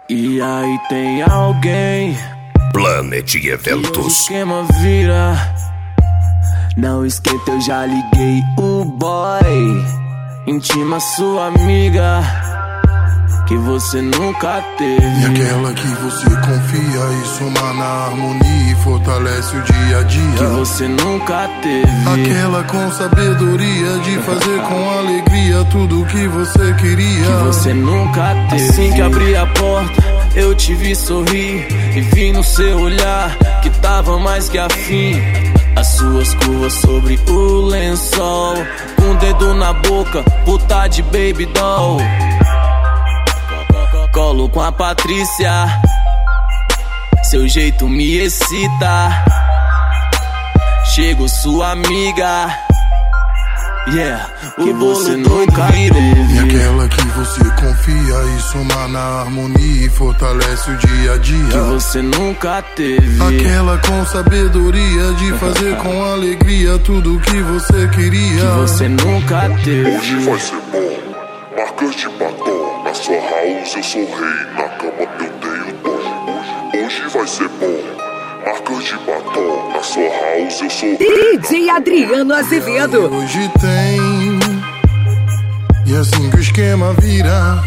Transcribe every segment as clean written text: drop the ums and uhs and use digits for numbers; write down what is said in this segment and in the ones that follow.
E aí tem alguém. Planet Eventos. O esquema vira. Não esquenta, eu já liguei o boy. Intima sua amiga que você nunca teve. E aquela que você confia e soma na harmonia e fortalece o dia a dia. Que você nunca teve. Aquela com sabedoria de fazer com alegria tudo que você queria. Que você nunca teve. Assim que abri a porta, eu te vi sorrir e vi no seu olhar que tava mais que afim. As suas curvas sobre o lençol, um dedo na boca, puta de baby doll. Colo com a Patrícia, seu jeito me excita. Chego sua amiga, yeah, que você nunca teve. E aquela que você confia e soma na harmonia e fortalece o dia a dia. Que você nunca teve. Aquela com sabedoria de fazer com alegria tudo que você queria. Que você nunca teve. Hoje vai ser bom, marcas de batom. Na sua house eu sou rei, na cama eu tenho dom. Hoje vai ser bom, marcas de batom. Na sua house eu sou rei. DJ Adriano Azevedo. Hoje tem, e assim que o esquema vira,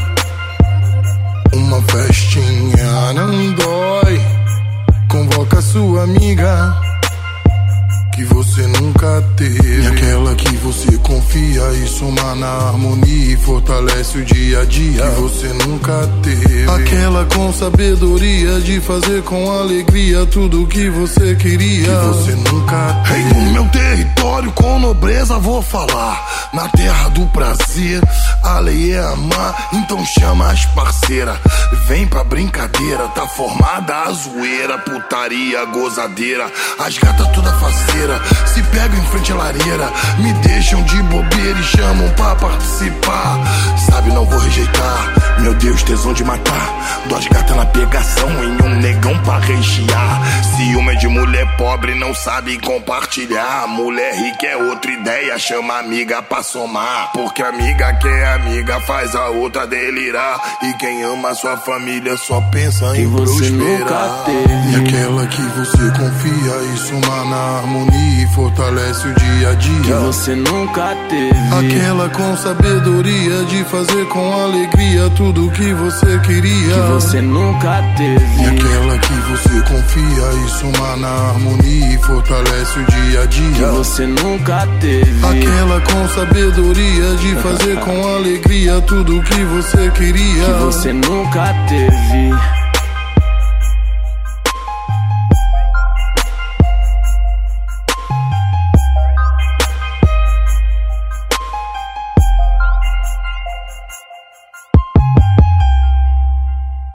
uma festinha não dói. Convoca sua amiga que você nunca teve. E aquela que você confia e soma na harmonia e fortalece o dia a dia. Que você nunca teve. Aquela com sabedoria de fazer com alegria tudo que você queria. Que você nunca teve. Rei do meu território, com nobreza vou falar. Na terra do prazer, a lei é amar. Então chama as parceiras, vem pra brincadeira. Tá formada a zoeira, putaria, gozadeira. As gatas toda faceira se pegam em frente à lareira, me deixam de bobeira e chamam pra participar. Sabe, não vou rejeitar, meu Deus, tesão de matar. Duas gatas na pegação, em um negão pra rechear. Ciúme de mulher pobre, não sabe compartilhar. Mulher rica é outra ideia, chama amiga pra somar. Porque amiga que é amiga faz a outra delirar. E quem ama sua família só pensa que em você prosperar. nunca teve. E aquela que você confia e soma na harmonia e fortalece o dia a dia. Que você nunca teve. Aquela com sabedoria de fazer com alegria tudo que você queria. Que você nunca teve. E aquela que você confia e soma na harmonia e fortalece o dia a dia. Que você nunca teve. Aquela com sabedoria de fazer com alegria tudo que você queria. Que você nunca teve.